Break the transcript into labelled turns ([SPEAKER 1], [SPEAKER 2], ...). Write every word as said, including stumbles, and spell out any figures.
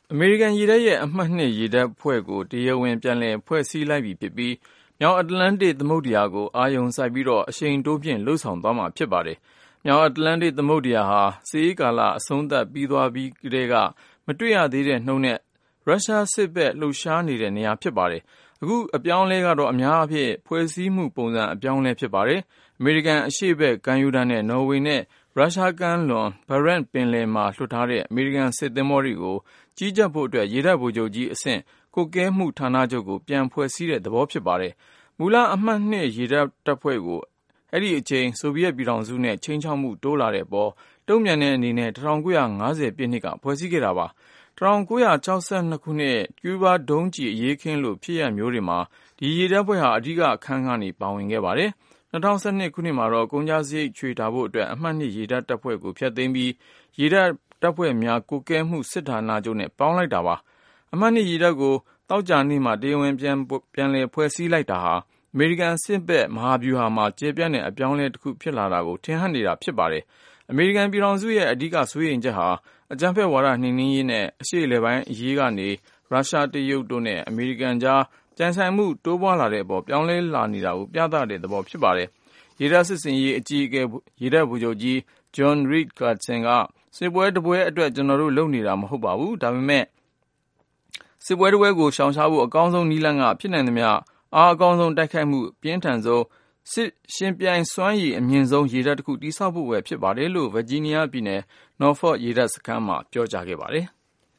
[SPEAKER 1] အမေရိကန်ရေတပ်ရဲ့အမှတ်နှစ်ရေတပ်ဖွဲ့ကိုတရားဝင်ပြန်လည်ဖွဲ့စည်းလိုက်ပြီဖြစ်ပြီးမြောက်အတ္တလန္တိတ်သမုဒ္ဒရာကိုအာရုံစိုက်ပြီးတော့အရှိန်တိုးဖြင့်လှုပ်ဆောင်သွားမှာဖြစ်ပါတယ်။မြောက်အတ္တလန္တိတ်သမုဒ္ဒရာဟာစစ်အေးကာလအဆုံးသတ်ပြီးသွားပြီးကတည်းကမတွေ့ရသေးတဲ့နှုန်းနဲ့ရုရှားစစ်ဘက်လှုပ်ရှားနေတဲ့နေရာဖြစ်ပါတယ်။အခုအပြောင်းအလဲကတော့အများအပြားဖွဲ့စည်းမှုပုံစံအပြောင်းအလဲဖြစ်ပါတယ်။အမေရိကန်အရှေ့ဘက်ကမ်းရိုးတန်းနဲ့နော်ဝေနဲ့ရုရှားကမ်းလွန်ဘရက်ပင်လယ်မှာလွှတ်ထားတဲ့အမေရိကန်စစ်သင်္ဘောတွေကိုကြီးကြပ်ဖို့အတွက်ရေတပ်ဗိုလ်ချုပ်ကြီးအဆင့်ကွပ်ကဲမှုဌာနချုပ်ကိုပြန်ဖွဲ့စည်းတဲ့သဘောဖြစ်ပါတယ်။မူလအမှတ်နှစ်ရေတပ်တပ်ဖွဲ့ကိုအဲ့ဒီအချိန်ဆိုဗီယက်ပြည်ထောင်စုနဲ့ချင်းချောက်မှုတိုးလာတဲ့ပေါ်တုံ့ပြန်တဲ့အနေနဲ့၁၉၅၀ပြည့်နှစ်ကဖွဲ့စည်းခဲ့တာပါ။၁၉၆၂ခုနှစ်ကျူးဘားဒုံးကျည်အရေးခင်းလိုဖြစ်ရပ်မျိုးတွေမှာဒီရေတပ်ဖွဲ့ဟာအဓိကအခန်းကနေပါဝင်ခဲ့ပါတယ်။၂၀၁၂ခုနှစ်မှာတော့ကုန်ကျစရိတ်ချွေတာဖို့အတွက်အမှတ်နှစ်ရေတပ်တပ်ဖွဲ့ကိုဖျက်သိမ်းပြီးရေတပ်တပ်ဖွဲ့များကွပ်ကဲမှုစစ်ဌာနချုပ်နဲ့ပေါင်းလိုက်တာပါ။အမှတ်နှစ်ရေတပ်ကိုသောကြာနေ့မှာတရားဝင်ပြန်ပြန်လည်ဖွဲ့စည်းလိုက်တာဟာအမေရိကန်စစ်ဘက်မဟာဗျူဟာမှာကျေပြန့်တဲ့အပြောင်းအလဲတစ်ခုဖြစ်လာတာကိုထင်ဟပ်နေတာဖြစ်ပါတယ်။အမေရိကန်ပြည်ထောင်စုရဲ့အဓိကစိုးရိမ်ချက်ဟာအကြမ်းဖက်ဝါဒနှိမ်နင်းရေးနဲ့အရှေ့အလယ်ပိုင်းအရေးကနေရုရှားတရုတ်တို့နဲ့အမေရိကန်ကြားကြံဆိုင်မှုတိုးပွားလာတဲ့အပေါ်ပြောင်းလဲလာနေတာကိုပြသတဲ့သဘောဖြစ်ပါတယ်။ရေတပ်စစ်စင်ရေးအကြီးအကဲရေတပ်ဗိုလ်ချုပ်ကြီး John Reed Clarkson ကစစ်ပွဲတစ်ပွဲအတွက်ကျွန်တော်တို့လုပ်နေတာမဟုတ်ပါဘူး။ဒါပေမဲ့စစ်ပွဲတစ်ပွဲကိုရှောင်ရှားဖို့အကောင်းဆုံးနည်းလမ်းကဖြစ်နိုင်သမျှအားအကောင်းဆုံးတိုက်ခိုက်မှုပြင်းထန်ဆုံးစစ်ရှင်ပြိုင်စွမ်းရည်အမြင့်ဆုံးရေတပ်တစ်ခုတည်ဆောက်ဖို့ပဲဖြစ်ပါတယ်လို့ဗာဂျီးနီးယားပြည်နယ် Norfolk ရေတပ်စခန်းမှာပြောကြားခဲ့ပါတယ်